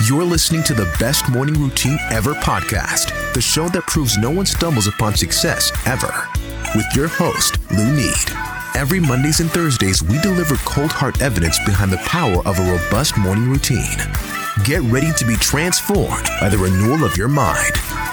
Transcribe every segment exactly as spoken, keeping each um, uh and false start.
You're listening to the Best Morning Routine Ever podcast, the show that proves no one stumbles upon success ever. With your host, Lou Need. Every Mondays and Thursdays, we deliver cold hard evidence behind the power of a robust morning routine. Get ready to be transformed by the renewal of your mind.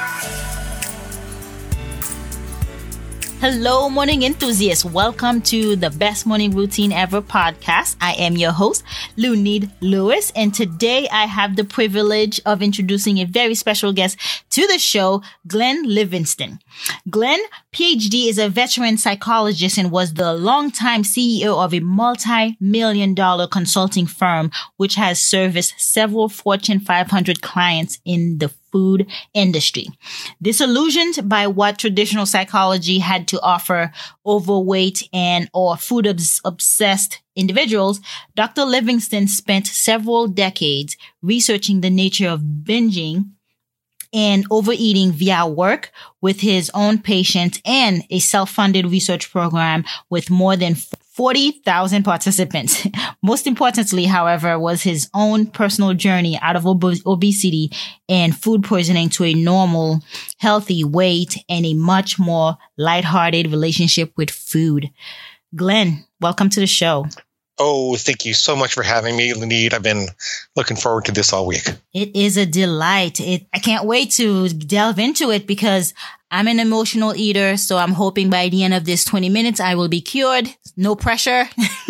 Hello, morning enthusiasts. Welcome to the Best Morning Routine Ever podcast. I am your host, Lou Need Lewis, and today I have the privilege of introducing a very special guest to the show, Glenn Livingston. Glenn, P H D, is a veteran psychologist and was the longtime C E O of a multi-million dollar consulting firm, which has serviced several Fortune five hundred clients in the food industry. Disillusioned by what traditional psychology had to offer overweight and or food obs- obsessed individuals, Doctor Livingston spent several decades researching the nature of binging and overeating via work with his own patients and a self-funded research program with more than forty thousand participants. Most importantly, however, was his own personal journey out of ob- obesity and food poisoning to a normal, healthy weight and a much more lighthearted relationship with food. Glenn, welcome to the show. Oh, thank you so much for having me, Need. I've been looking forward to this all week. It is a delight. It, I can't wait to delve into it because I'm an emotional eater, so I'm hoping by the end of this twenty minutes, I will be cured. No pressure.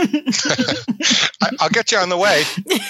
I, I'll get you on the way.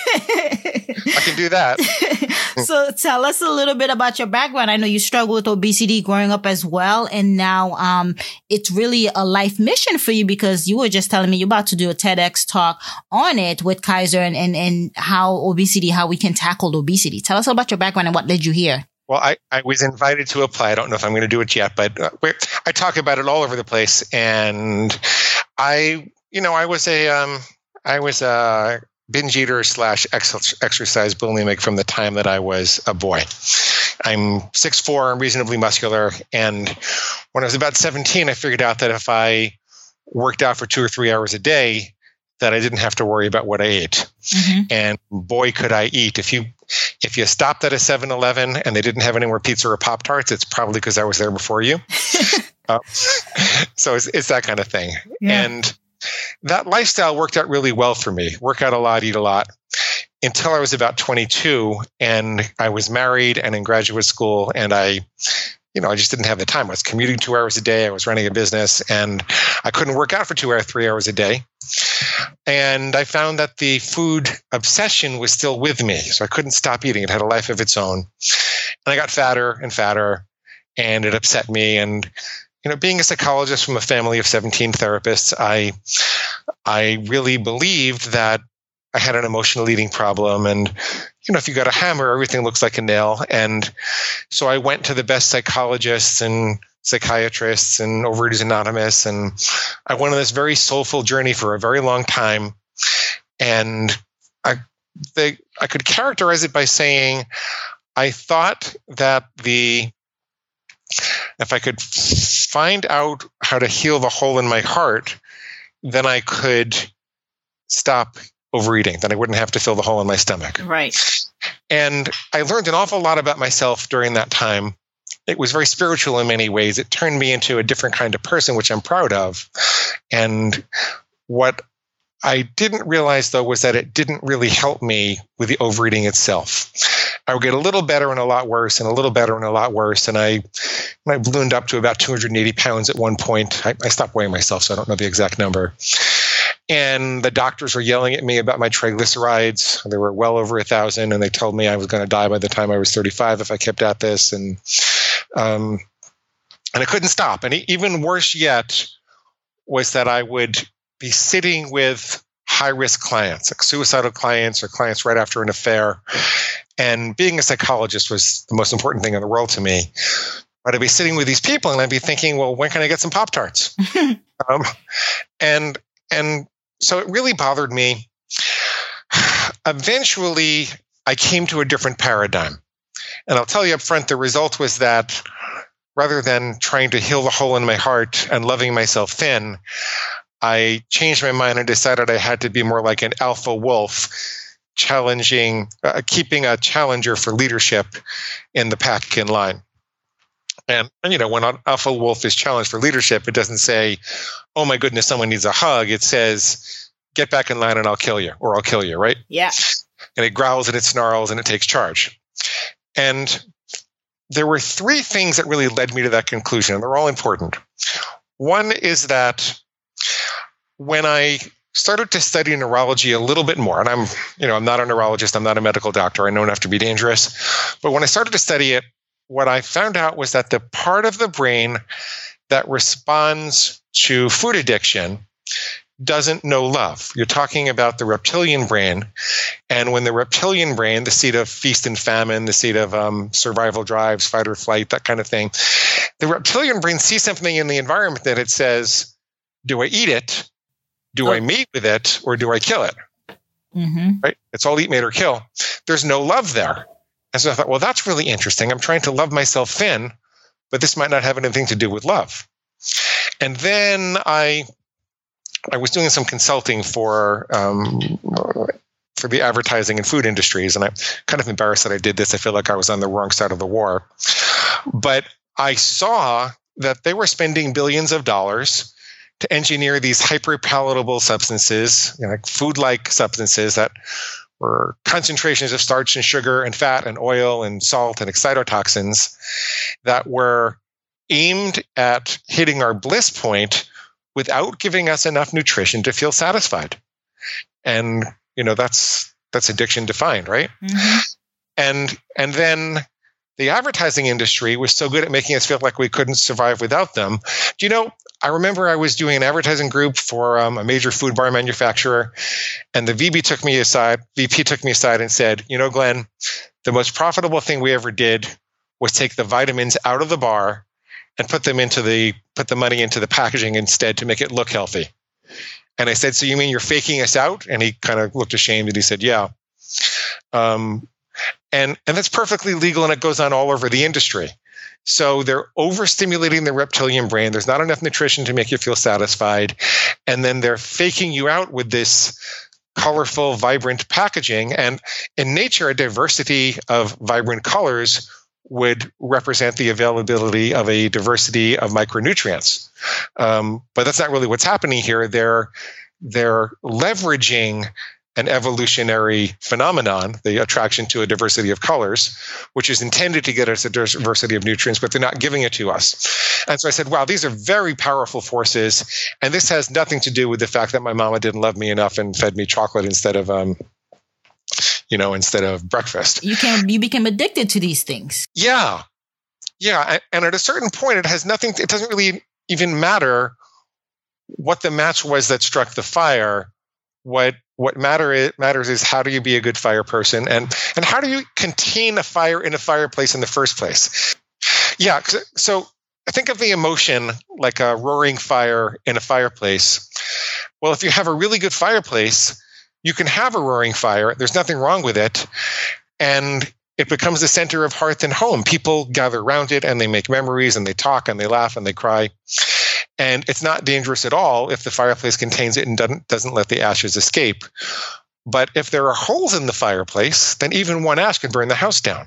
I can do that. So tell us a little bit about your background. I know you struggled with obesity growing up as well, and now um, it's really a life mission for you because you were just telling me you're about to do a TEDx talk on it with Kaiser and, and, and how obesity, how we can tackle obesity. Tell us about your background and what led you here. Well, I, I was invited to apply. I don't know if I'm going to do it yet, but uh, I talk about it all over the place. And I, you know, I was a, um, I was a binge eater slash ex- exercise bulimic from the time that I was a boy. I'm six foot four, I'm reasonably muscular. And when I was about seventeen, I figured out that if I worked out for two or three hours a day, that I didn't have to worry about what I ate. Mm-hmm. And boy, could I eat. If you if you stopped at a seven eleven and they didn't have any more pizza or Pop-Tarts, it's probably because I was there before you. uh, so it's, it's that kind of thing. Yeah. And that lifestyle worked out really well for me. Work out a lot, eat a lot, until I was about twenty-two and I was married and in graduate school, and I You know, I just didn't have the time. I was commuting two hours a day. I was running a business, and I couldn't work out for two or three hours a day. And I found that the food obsession was still with me, so I couldn't stop eating. It had a life of its own. And I got fatter and fatter, and it upset me. And you know, being a psychologist from a family of seventeen therapists, I I really believed that I had an emotional eating problem. And, you know, if you got a hammer, everything looks like a nail. And so I went to the best psychologists and psychiatrists and Overeaters Anonymous. And I went on this very soulful journey for a very long time. And I, they, I could characterize it by saying, I thought that the, if I could find out how to heal the hole in my heart, then I could stop overeating, then I wouldn't have to fill the hole in my stomach. Right. And I learned an awful lot about myself during that time. It was very spiritual in many ways. It turned me into a different kind of person, which I'm proud of. And what I didn't realize, though, was that it didn't really help me with the overeating itself. I would get a little better and a lot worse, and a little better and a lot worse. And I, I ballooned up to about two hundred eighty pounds at one point. I, I stopped weighing myself, so I don't know the exact number. And the doctors were yelling at me about my triglycerides. They were well over a thousand, and they told me I was going to die by the time I was thirty-five if I kept at this. And um, and I couldn't stop. And even worse yet was that I would be sitting with high-risk clients, like suicidal clients or clients right after an affair. And being a psychologist was the most important thing in the world to me. But I'd be sitting with these people, and I'd be thinking, well, when can I get some Pop-Tarts? um, and and so it really bothered me. Eventually, I came to a different paradigm. And I'll tell you up front, the result was that rather than trying to heal the hole in my heart and loving myself thin, I changed my mind and decided I had to be more like an alpha wolf challenging, uh, keeping a challenger for leadership in the pack in line. And, and, you know, when an alpha wolf is challenged for leadership, it doesn't say, oh my goodness, someone needs a hug. It says, get back in line and I'll kill you, or I'll kill you, right? Yeah. And it growls and it snarls and it takes charge. And there were three things that really led me to that conclusion, and they're all important. One is that when I started to study neurology a little bit more, and I'm, you know, I'm not a neurologist, I'm not a medical doctor, I know enough to be dangerous, but when I started to study it, what I found out was that the part of the brain that responds to food addiction doesn't know love. You're talking about the reptilian brain. And when the reptilian brain, the seat of feast and famine, the seat of um, survival drives, fight or flight, that kind of thing, the reptilian brain sees something in the environment that it says, do I eat it? Do oh. I mate with it? Or do I kill it? Mm-hmm. Right? It's all eat, mate, or kill. There's no love there. And so I thought, well, that's really interesting. I'm trying to love myself thin, but this might not have anything to do with love. And then I... I was doing some consulting for um, for the advertising and food industries, and I'm kind of embarrassed that I did this. I feel like I was on the wrong side of the war. But I saw that they were spending billions of dollars to engineer these hyper-palatable substances, you know, like food-like substances that were concentrations of starch and sugar and fat and oil and salt and excitotoxins that were aimed at hitting our bliss point without giving us enough nutrition to feel satisfied. And, you know, that's that's addiction defined, right? Mm-hmm. And and then the advertising industry was so good at making us feel like we couldn't survive without them. Do you know, I remember I was doing an advertising group for um, a major food bar manufacturer, and the V P took me aside, V P took me aside and said, you know, Glenn, the most profitable thing we ever did was take the vitamins out of the bar and put them into the put the money into the packaging instead to make it look healthy. And I said, so you mean you're faking us out? And he kind of looked ashamed and he said, yeah. Um, and and that's perfectly legal, and it goes on all over the industry. So they're overstimulating the reptilian brain. There's not enough nutrition to make you feel satisfied. And then they're faking you out with this colorful, vibrant packaging. And in nature, a diversity of vibrant colors would represent the availability of a diversity of micronutrients. Um, but that's not really what's happening here. They're, they're leveraging an evolutionary phenomenon, the attraction to a diversity of colors, which is intended to get us a diversity of nutrients, but they're not giving it to us. And so I said, wow, these are very powerful forces. And this has nothing to do with the fact that my mama didn't love me enough and fed me chocolate instead of um, you know, instead of breakfast. You can you become addicted to these things. Yeah. Yeah. And at a certain point, it has nothing, it doesn't really even matter what the match was that struck the fire. What what matter it matters is how do you be a good fire person, and and how do you contain a fire in a fireplace in the first place? Yeah. So I think of the emotion like a roaring fire in a fireplace. Well, if you have a really good fireplace, you can have a roaring fire. There's nothing wrong with it. And it becomes the center of hearth and home. People gather around it and they make memories and they talk and they laugh and they cry. And it's not dangerous at all if the fireplace contains it and doesn't, doesn't let the ashes escape. But if there are holes in the fireplace, then even one ash can burn the house down.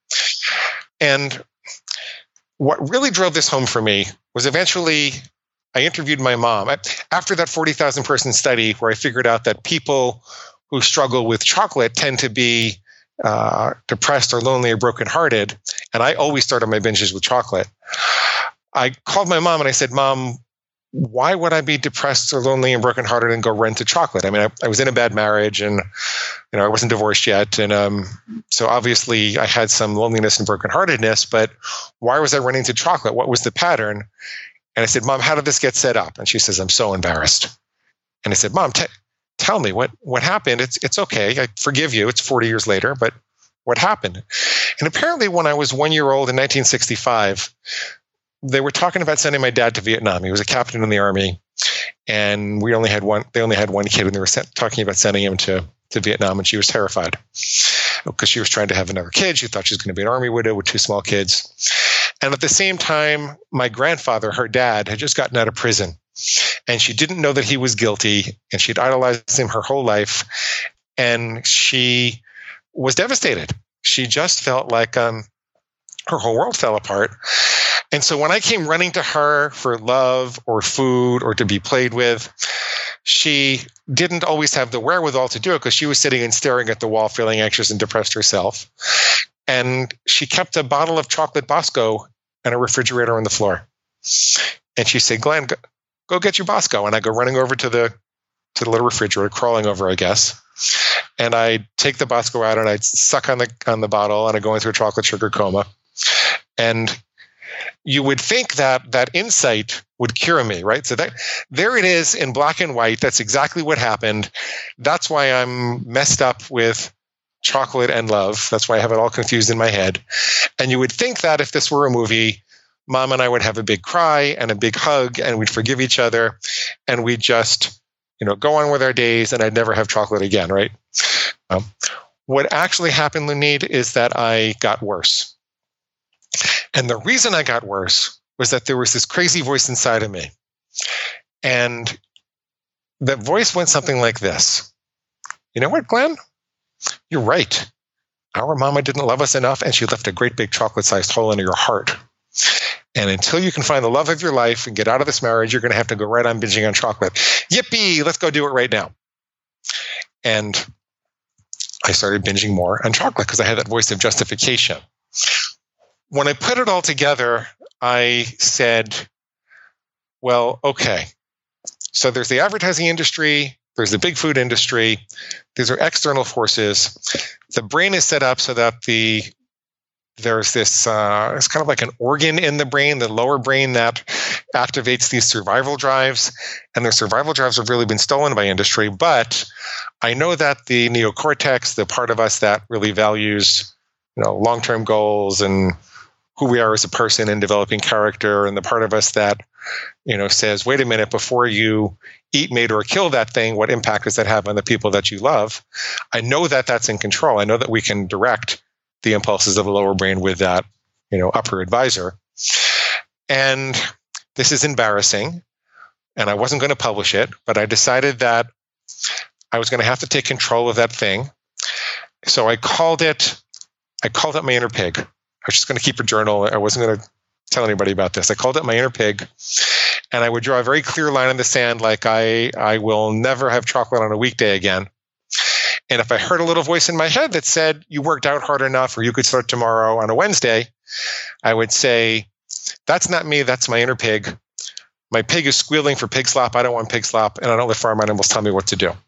And what really drove this home for me was eventually I interviewed my mom. After that forty thousand person study where I figured out that people who struggle with chocolate tend to be uh, depressed or lonely or brokenhearted, and I always started my binges with chocolate, I called my mom and I said, Mom, why would I be depressed or lonely and brokenhearted and go run to chocolate? I mean, I, I was in a bad marriage and, you know, I wasn't divorced yet. And um, so obviously I had some loneliness and brokenheartedness, but why was I running to chocolate? What was the pattern? And I said, Mom, how did this get set up? And she says, I'm so embarrassed. And I said, Mom, t- tell me what, what happened. It's, it's okay. I forgive you. It's forty years later, but what happened? And apparently when I was one year old in nineteen sixty-five, they were talking about sending my dad to Vietnam. He was a captain in the army, and we only had one, they only had one kid, and they were sent, talking about sending him to, to Vietnam, and she was terrified because she was trying to have another kid. She thought she was going to be an army widow with two small kids. And at the same time, my grandfather, her dad, had just gotten out of prison, and she didn't know that he was guilty, and she'd idolized him her whole life. And she was devastated. She just felt like um, her whole world fell apart. And so when I came running to her for love or food or to be played with, she didn't always have the wherewithal to do it because she was sitting and staring at the wall, feeling anxious and depressed herself. And she kept a bottle of chocolate Bosco and a refrigerator on the floor. And she said, Glenn, go, go get your Bosco. And I go running over to the to the little refrigerator, crawling over, I guess. And I take the Bosco out and I suck on the on the bottle and I go into a chocolate sugar coma. And you would think that that insight would cure me, right? So that there it is in black and white. That's exactly what happened. That's why I'm messed up with chocolate and love. That's why I have it all confused in my head. And you would think that if this were a movie, Mom and I would have a big cry and a big hug and we'd forgive each other and we'd just, you know, go on with our days and I'd never have chocolate again, right? Um, what actually happened, Lunid, is that I got worse. And the reason I got worse was that there was this crazy voice inside of me. And that voice went something like this. You know what, Glenn? You're right. Our mama didn't love us enough, and she left a great big chocolate-sized hole in your heart. And until you can find the love of your life and get out of this marriage, you're going to have to go right on binging on chocolate. Yippee! Let's go do it right now. And I started binging more on chocolate because I had that voice of justification. When I put it all together, I said, well, okay. So there's the advertising industry. There's the big food industry. These are external forces. The brain is set up so that the there's this, uh, it's kind of like an organ in the brain, the lower brain, that activates these survival drives. And their survival drives have really been stolen by industry. But I know that the neocortex, the part of us that really values, you know, long-term goals and who we are as a person and developing character, and the part of us that, you know, says, wait a minute, before you eat, mate, or kill that thing, what impact does that have on the people that you love? I know that that's in control. I know that we can direct the impulses of the lower brain with that, you know, upper advisor. And this is embarrassing. And I wasn't going to publish it, but I decided that I was going to have to take control of that thing. So I called it, I called it my inner pig. I was just going to keep a journal. I wasn't going to tell anybody about this. I called it my inner pig. And I would draw a very clear line in the sand, like I, I will never have chocolate on a weekday again. And if I heard a little voice in my head that said, you worked out hard enough, or you could start tomorrow on a Wednesday, I would say, that's not me, that's my inner pig. My pig is squealing for pig slop. I don't want pig slop, and I don't let farm animals tell me what to do.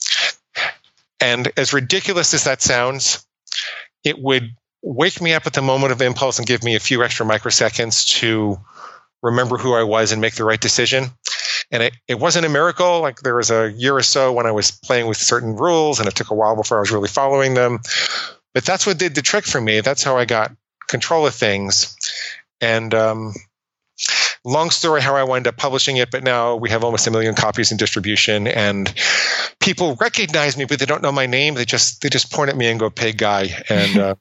And as ridiculous as that sounds, it would wake me up at the moment of impulse and give me a few extra microseconds to remember who I was and make the right decision. And it, it wasn't a miracle. Like there was a year or so when I was playing with certain rules, and it took a while before I was really following them. But that's what did the trick for me. That's how I got control of things. And um, long story how I wound up publishing it, but now we have almost a million copies in distribution, and people recognize me, but they don't know my name. They just they just point at me and go, "Pig guy." And uh,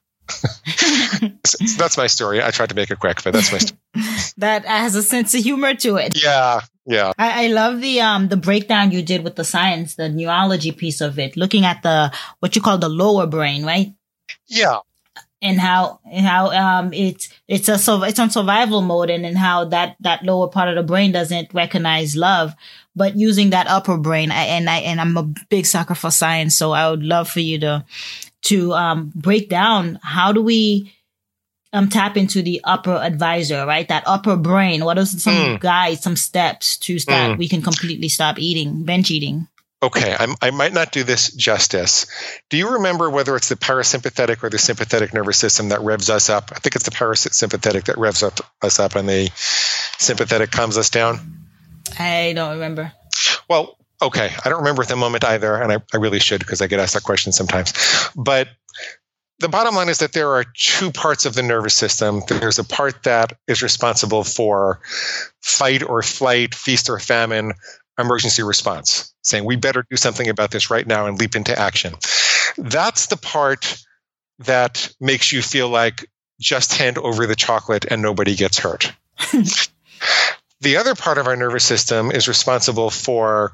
so that's my story. I tried to make it quick, but that's my story. That has a sense of humor to it. Yeah, yeah. I, I love the um the breakdown you did with the science, the neurology piece of it, looking at the what you call the lower brain, right? Yeah. And how and how um it's it's a so it's on survival mode, and then how that that lower part of the brain doesn't recognize love, but using that upper brain. I, and I and I'm a big sucker for science, so I would love for you to to um break down how do we um tap into the upper advisor, right? That upper brain. What are some mm. guides, some steps to start mm. we can completely stop eating, binge eating? Okay, I'm, I might not do this justice. Do you remember whether it's the parasympathetic or the sympathetic nervous system that revs us up? I think it's the parasympathetic that revs up us up, and the sympathetic calms us down. I don't remember. Well, okay, I don't remember at the moment either, and I, I really should because I get asked that question sometimes. But the bottom line is that there are two parts of the nervous system. There's a part that is responsible for fight or flight, feast or famine, emergency response, saying we better do something about this right now and leap into action. That's the part that makes you feel like just hand over the chocolate and nobody gets hurt. The other part of our nervous system is responsible for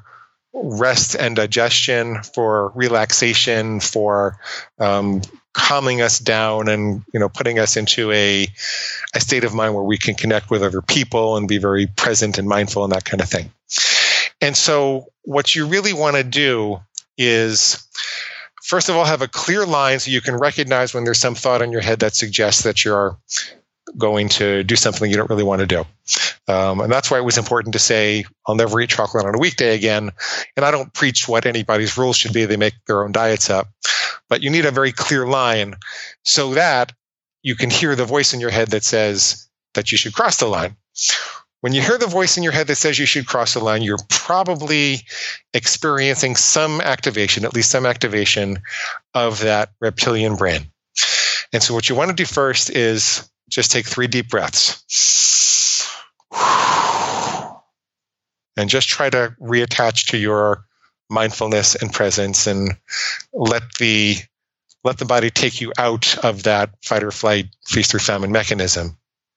rest and digestion, for relaxation, for um, calming us down and, you know, putting us into a, a state of mind where we can connect with other people and be very present and mindful and that kind of thing. And so what you really want to do is, first of all, have a clear line so you can recognize when there's some thought in your head that suggests that you're going to do something you don't really want to do. Um, and that's why it was important to say, I'll never eat chocolate on a weekday again. And I don't preach what anybody's rules should be. They make their own diets up. But you need a very clear line so that you can hear the voice in your head that says that you should cross the line. When you hear the voice in your head that says you should cross the line, you're probably experiencing some activation, at least some activation of that reptilian brain. And so what you want to do first is just take three deep breaths. And just try to reattach to your mindfulness and presence and let the let the body take you out of that fight or flight, feast or famine mechanism.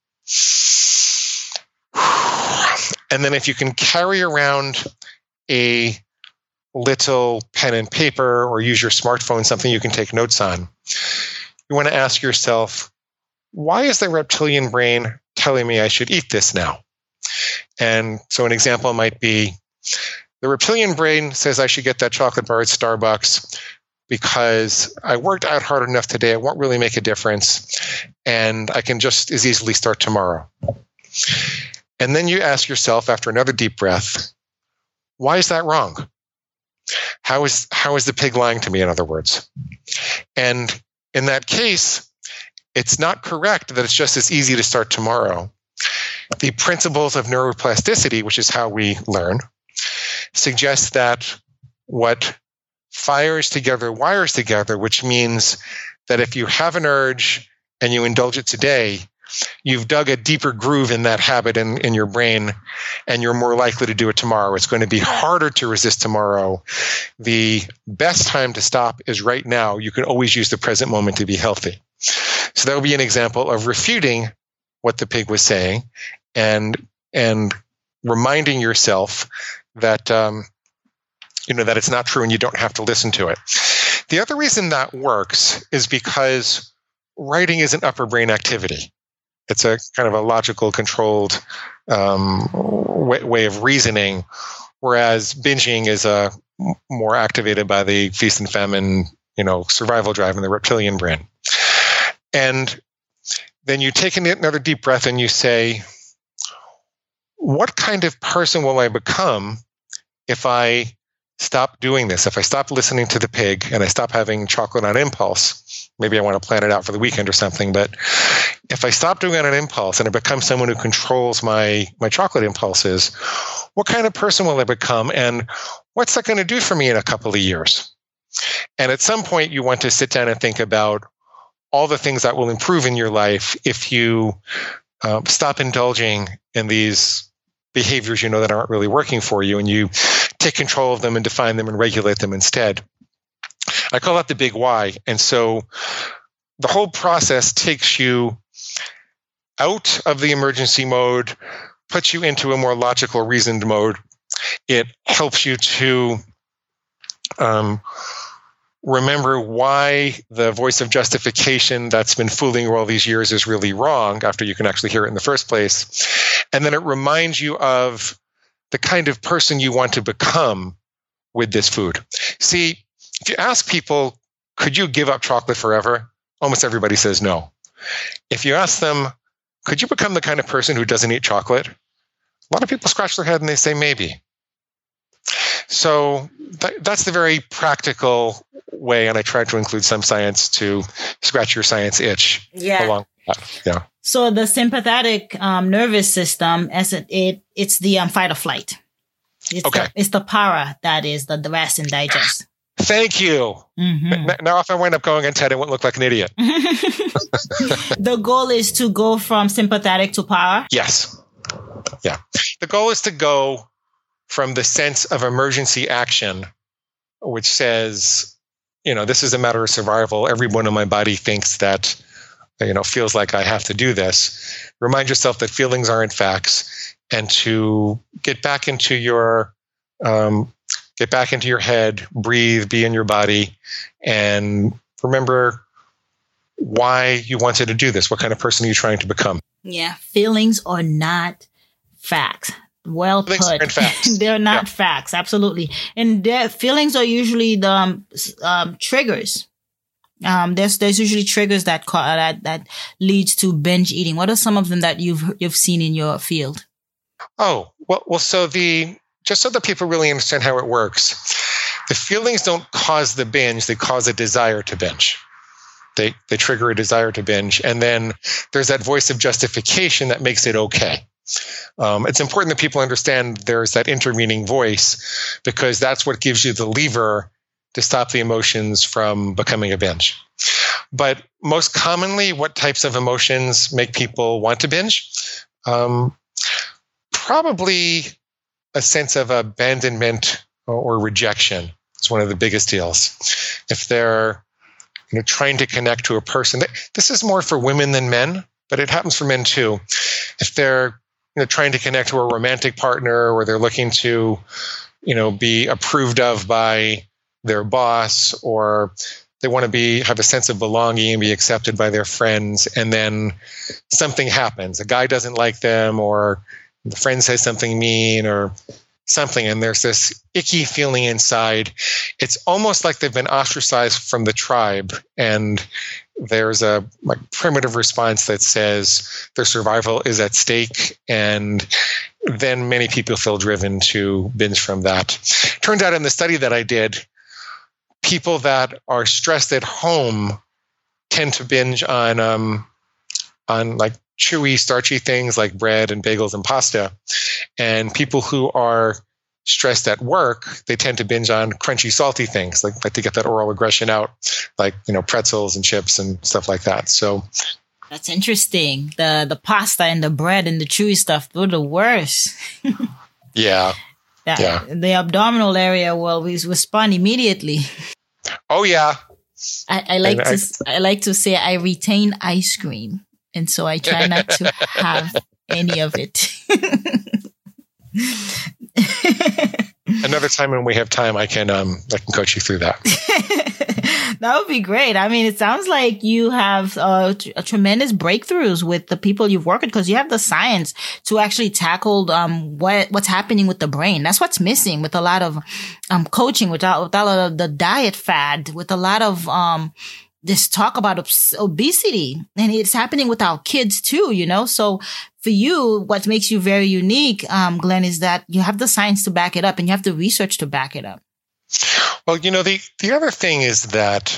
And then if you can carry around a little pen and paper or use your smartphone, something you can take notes on, you want to ask yourself, why is the reptilian brain telling me I should eat this now? And so an example might be, the reptilian brain says I should get that chocolate bar at Starbucks because I worked out hard enough today, it won't really make a difference, and I can just as easily start tomorrow. And then you ask yourself, after another deep breath, why is that wrong? How is how is the pig lying to me, in other words? And in that case, it's not correct that it's just as easy to start tomorrow. The principles of neuroplasticity, which is how we learn, suggest that what fires together wires together, which means that if you have an urge and you indulge it today, you've dug a deeper groove in that habit in, in your brain, and you're more likely to do it tomorrow. It's going to be harder to resist tomorrow. The best time to stop is right now. You can always use the present moment to be healthy. So that would be an example of refuting what the pig was saying and and reminding yourself that um, you know that it's not true and you don't have to listen to it. The other reason that works is because writing is an upper brain activity. It's a kind of a logical, controlled um, way, way of reasoning, whereas binging is a more activated by the feast and famine, you know, survival drive in the reptilian brain. And then you take another deep breath and you say, what kind of person will I become if I stop doing this? If I stop listening to the pig and I stop having chocolate on impulse, maybe I want to plan it out for the weekend or something, but if I stop doing it on impulse and I become someone who controls my, my chocolate impulses, what kind of person will I become? And what's that going to do for me in a couple of years? And at some point, you want to sit down and think about all the things that will improve in your life if you uh, stop indulging in these behaviors you know that aren't really working for you, and you take control of them and define them and regulate them instead. I call that the big why. And so the whole process takes you out of the emergency mode, puts you into a more logical, reasoned mode. It helps you to um, remember why the voice of justification that's been fooling you all these years is really wrong after you can actually hear it in the first place. And then it reminds you of the kind of person you want to become with this food. See, if you ask people, could you give up chocolate forever? Almost everybody says no. If you ask them, could you become the kind of person who doesn't eat chocolate? A lot of people scratch their head and they say maybe. So th- that's the very practical way, and I try to include some science to scratch your science itch. Yeah. Along with that. Yeah. So the sympathetic um, nervous system, as it, it it's the um, fight or flight. It's okay. The, it's the para that is the, the rest and digest. Thank you. Mm-hmm. Now, if I wind up going on TED, I won't look like an idiot. The goal is to go from sympathetic to para? Yes. Yeah. The goal is to go from the sense of emergency action, which says, you know, this is a matter of survival. Everyone in my body thinks that, you know, feels like I have to do this. Remind yourself that feelings aren't facts, and to get back into your um, get back into your head, breathe, be in your body, and remember why you wanted to do this. What kind of person are you trying to become? Yeah, feelings are not facts. Well feelings put. Aren't facts. They're not yeah. facts, absolutely. And their feelings are usually the um, um, triggers. Um, there's there's usually triggers that ca- that that leads to binge eating. What are some of them that you've you've seen in your field? Oh, well, well, so the just so that people really understand how it works, the feelings don't cause the binge; they cause a desire to binge. They they trigger a desire to binge, and then there's that voice of justification that makes it okay. Um, it's important that people understand there's that intervening voice, because that's what gives you the lever to stop the emotions from becoming a binge. But most commonly, what types of emotions make people want to binge? Um, probably a sense of abandonment or, or rejection is one of the biggest deals. If they're you know, trying to connect to a person, this is more for women than men, but it happens for men too. If they're you know, trying to connect to a romantic partner, or they're looking to, you know, be approved of by their boss, or they want to be have a sense of belonging and be accepted by their friends, and then something happens. A guy doesn't like them, or the friend says something mean, or something, and there's this icky feeling inside. It's almost like they've been ostracized from the tribe, and there's a like primitive response that says their survival is at stake, and then many people feel driven to binge from that. Turns out in the study that I did, people that are stressed at home tend to binge on um, on like chewy, starchy things like bread and bagels and pasta, and people who are stressed at work, they tend to binge on crunchy, salty things, like like to get that oral aggression out, like you know pretzels and chips and stuff like that. So that's interesting. The the pasta and the bread and the chewy stuff, they're the worst. yeah, that, yeah. The abdominal area will respond immediately. Oh yeah. I, I like and to I, I like to say I retain ice cream, and so I try not to have any of it. Another time when we have time, I can um I can coach you through that. That would be great. I mean, it sounds like you have uh, t- tremendous breakthroughs with the people you've worked with, because you have the science to actually tackle um what what's happening with the brain. That's what's missing with a lot of um coaching, with a, with a lot of the diet fad, with a lot of um this talk about obs- obesity, and it's happening with our kids too. You know, so. For you, what makes you very unique, um, Glenn, is that you have the science to back it up, and you have the research to back it up. Well, you know, the, the other thing is that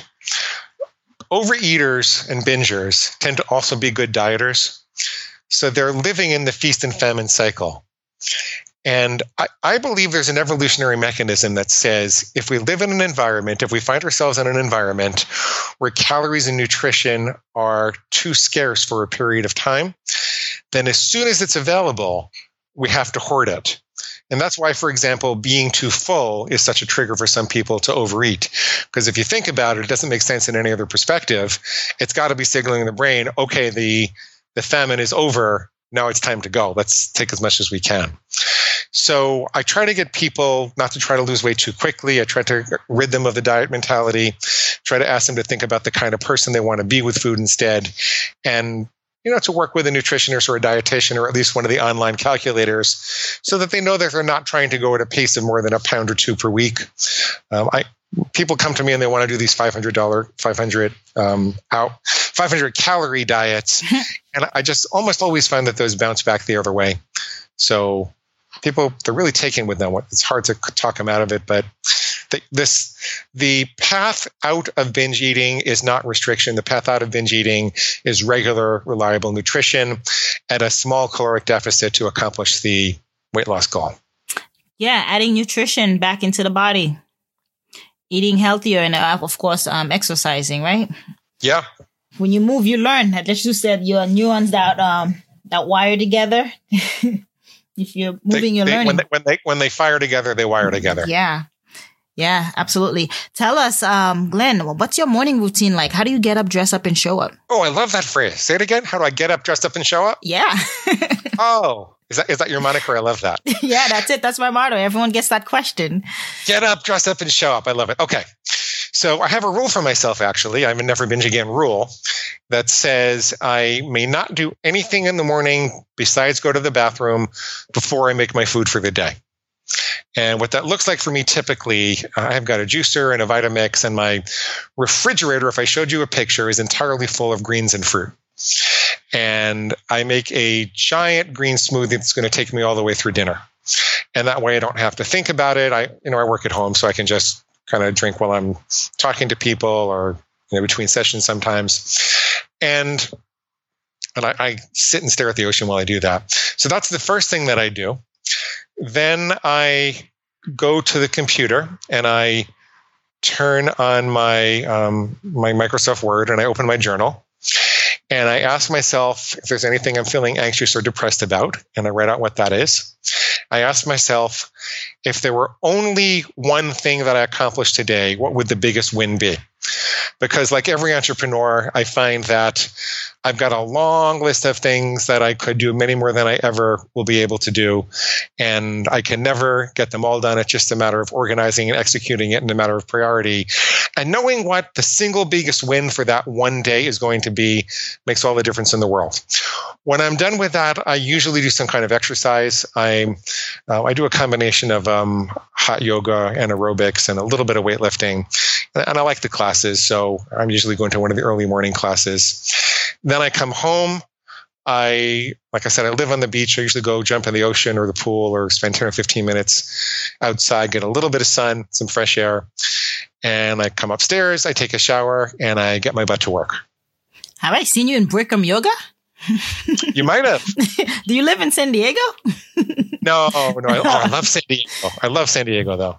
overeaters and bingers tend to also be good dieters. So they're living in the feast and famine cycle. And I, I believe there's an evolutionary mechanism that says if we live in an environment, if we find ourselves in an environment where calories and nutrition are too scarce for a period of time, then as soon as it's available, we have to hoard it. And that's why, for example, being too full is such a trigger for some people to overeat. Because if you think about it, it doesn't make sense in any other perspective. It's got to be signaling in the brain, okay, the, the famine is over. Now it's time to go. Let's take as much as we can. So I try to get people not to try to lose weight too quickly. I try to rid them of the diet mentality, try to ask them to think about the kind of person they want to be with food instead. And you know, to work with a nutritionist or a dietitian, or at least one of the online calculators, so that they know that they're not trying to go at a pace of more than a pound or two per week. Um, I people come to me and they want to do these five hundred dollars, five hundred um, out, five hundred calorie diets, and I just almost always find that those bounce back the other way. So people, they're really taken with them. It's hard to talk them out of it, but the, this the path out of binge eating is not restriction. The path out of binge eating is regular, reliable nutrition at a small caloric deficit to accomplish the weight loss goal. Yeah, adding nutrition back into the body, eating healthier, and uh, of course, um, exercising. Right? Yeah. When you move, you learn. As you said, your neurons that um that wire together. If you're moving, they, you're they, learning. When they, when they when they fire together, they wire together. Yeah. Yeah, absolutely. Tell us, um, Glenn, what's your morning routine like? How do you get up, dress up, and show up? Oh, I love that phrase. Say it again. How do I get up, dress up, and show up? Yeah. oh, Is that is that your moniker? I love that. Yeah, that's it. That's my motto. Everyone gets that question. Get up, dress up, and show up. I love it. Okay. So I have a rule for myself, actually. I have a never binge again rule that says I may not do anything in the morning besides go to the bathroom before I make my food for the day. And what that looks like for me typically, I've got a juicer and a Vitamix, and my refrigerator, if I showed you a picture, is entirely full of greens and fruit. And I make a giant green smoothie that's going to take me all the way through dinner. And that way I don't have to think about it. I, you know, I work at home, so I can just kind of drink while I'm talking to people or, you know, between sessions sometimes. And, and I, I sit and stare at the ocean while I do that. So that's the first thing that I do. Then I go to the computer and I turn on my um, my Microsoft Word and I open my journal. And I ask myself if there's anything I'm feeling anxious or depressed about, and I write out what that is. I ask myself if there were only one thing that I accomplished today, what would the biggest win be? Because like every entrepreneur, I find that I've got a long list of things that I could do, many more than I ever will be able to do. And I can never get them all done. It's just a matter of organizing and executing it in a matter of priority. And knowing what the single biggest win for that one day is going to be makes all the difference in the world. When I'm done with that, I usually do some kind of exercise. I uh, I do a combination of um, hot yoga and aerobics and a little bit of weightlifting. And I like the classes, so I'm usually going to one of the early morning classes. Then I come home. I, like I said, I live on the beach. I usually go jump in the ocean or the pool or spend ten or fifteen minutes outside, get a little bit of sun, some fresh air. And I come upstairs, I take a shower, and I get my butt to work. Have I seen you in Bikram yoga? You might have. Do you live in San Diego? No, no. I, oh, I love San Diego. I love San Diego, though.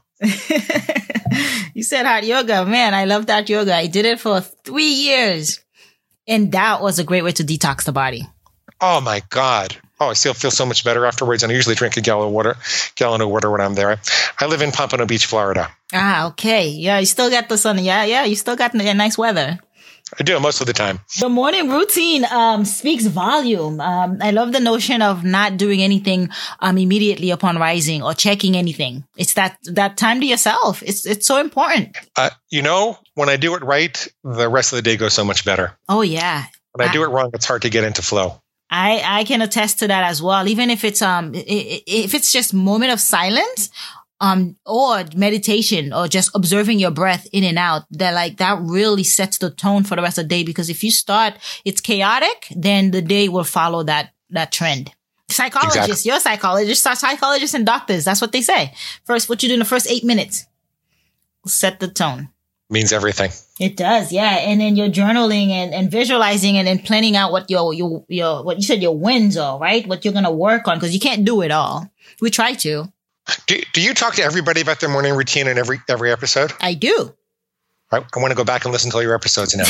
You said hot yoga. Man, I love that yoga. I did it for three years. And that was a great way to detox the body. Oh, my God. Oh, I still feel so much better afterwards. And I usually drink a gallon of water, gallon of water when I'm there. I live in Pompano Beach, Florida. Ah, okay. Yeah, you still got the sun. Yeah, yeah. You still got the nice weather. I do most of the time. The morning routine um, speaks volume. Um, I love the notion of not doing anything um, immediately upon rising or checking anything. It's that that time to yourself. It's it's so important. Uh, you know, when I do it right, the rest of the day goes so much better. Oh, yeah. When I, I do it wrong, it's hard to get into flow. I, I can attest to that as well. Even if it's um if it's just moment of silence, um or meditation or just observing your breath in and out, that like that really sets the tone for the rest of the day. Because if you start it's chaotic, then the day will follow that that trend. Psychologists, exactly. You're a psychologist, psychologists and doctors. That's what they say. First, what you do in the first eight minutes will set the tone. Means everything. It does, yeah. And then you're journaling and, and visualizing and then planning out what your, your, your, what you said your wins are, right? What you're going to work on, because you can't do it all. We try to. Do, do you talk to everybody about their morning routine in every, every episode? I do. I, I want to go back and listen to all your episodes now.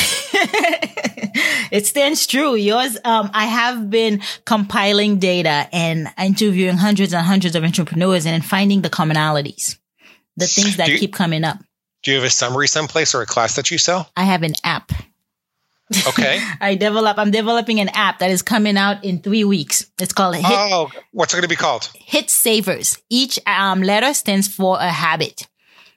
It stands true. Yours, um, I have been compiling data and interviewing hundreds and hundreds of entrepreneurs and then finding the commonalities, the things that you, keep coming up. Do you have a summary someplace or a class that you sell? I have an app. Okay. I develop, I'm developing an app that is coming out in three weeks. It's called Hit. Oh, what's it going to be called? Hit Savers. Each um, letter stands for a habit.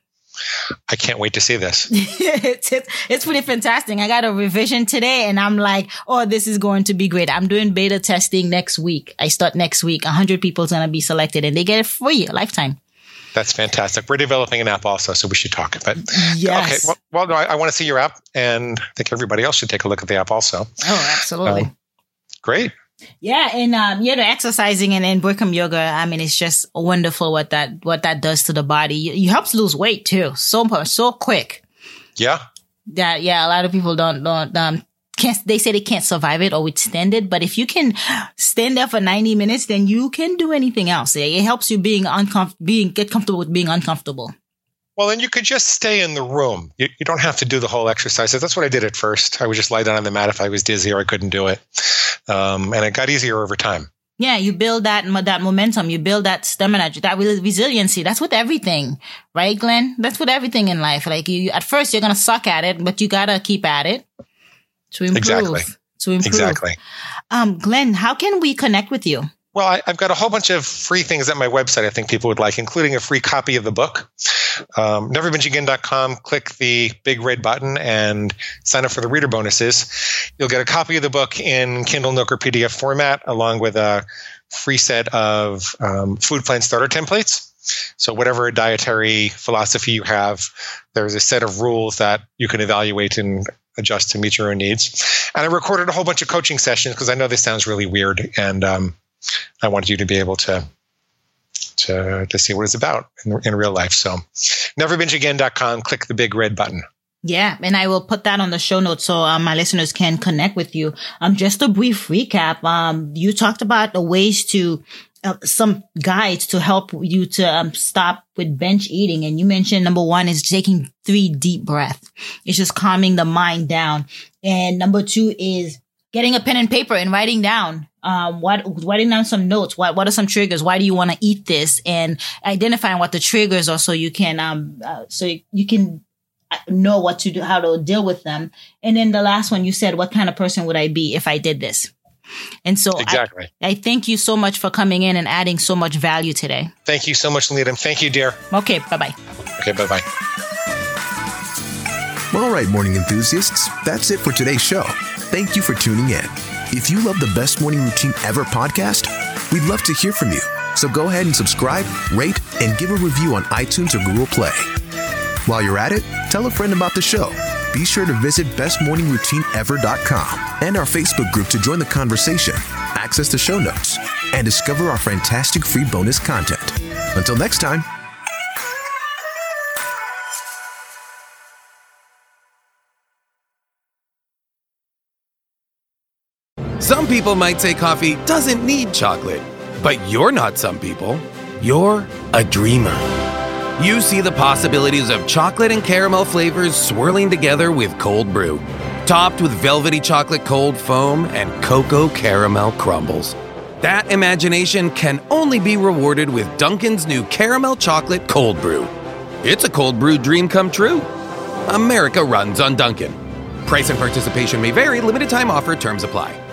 I can't wait to see this. it's, it's, it's pretty fantastic. I got a revision today and I'm like, oh, this is going to be great. I'm doing beta testing next week. I start next week. one hundred people is going to be selected and they get it free, a lifetime. That's fantastic. We're developing an app also, so we should talk. But yes. Okay. Well, well no, I, I want to see your app, and I think everybody else should take a look at the app also. Oh, absolutely. Um, great. Yeah, and um, you know, exercising and, and Bikram yoga. I mean, it's just wonderful what that what that does to the body. It helps lose weight too, so so quick. Yeah. That yeah, a lot of people don't don't um. Can't, they say they can't survive it or withstand it. But if you can stand there for ninety minutes, then you can do anything else. It helps you being uncomfortable, being, get comfortable with being uncomfortable. Well, then you could just stay in the room. You, you don't have to do the whole exercise. That's what I did at first. I would just lie down on the mat if I was dizzy or I couldn't do it. Um, and it got easier over time. Yeah, you build that that momentum. You build that stamina, that resiliency. That's with everything, right, Glenn? That's with everything in life. Like you, at first you're going to suck at it, but you got to keep at it. To improve. Exactly. To improve. Exactly. Um, Glenn, how can we connect with you? Well, I, I've got a whole bunch of free things at my website I think people would like, including a free copy of the book. Um, never binge again dot com, click the big red button and sign up for the reader bonuses. You'll get a copy of the book in Kindle, Nook, or P D F format, along with a free set of um, food plan starter templates. So whatever dietary philosophy you have, there's a set of rules that you can evaluate and adjust to meet your own needs. And I recorded a whole bunch of coaching sessions because I know this sounds really weird, and um, I wanted you to be able to to to see what it's about in, in real life. So never binge again dot com, click the big red button. Yeah, and I will put that on the show notes so um, my listeners can connect with you. Um, just a brief recap. Um, you talked about the ways to uh, some guides to help you to um, stop with binge eating, and you mentioned number one is taking three deep breaths. It's just calming the mind down, and number two is getting a pen and paper and writing down. Um, what, writing down some notes. What, what are some triggers? Why do you want to eat this? And identifying what the triggers are so you can, um, uh, so you, you can know what to do, how to deal with them. And then the last one, you said, what kind of person would I be if I did this? And so exactly. I, I thank you so much for coming in and adding so much value today. Thank you so much, Leland. Thank you, dear. Okay. Bye-bye. Okay. Bye-bye. All right, morning enthusiasts, that's it for today's show. Thank you for tuning in. If you love the Best Morning Routine Ever podcast, we'd love to hear from you. So go ahead and subscribe, rate, and give a review on iTunes or Google Play. While you're at it, tell a friend about the show. Be sure to visit best morning routine ever dot com and our Facebook group to join the conversation, access the show notes, and discover our fantastic free bonus content. Until next time. Some people might say coffee doesn't need chocolate, but you're not some people. You're a dreamer. You see the possibilities of chocolate and caramel flavors swirling together with cold brew, topped with velvety chocolate cold foam and cocoa caramel crumbles. That imagination can only be rewarded with Dunkin's new caramel chocolate cold brew. It's a cold brew dream come true. America runs on Dunkin'. Price and participation may vary. Limited time offer. Terms apply.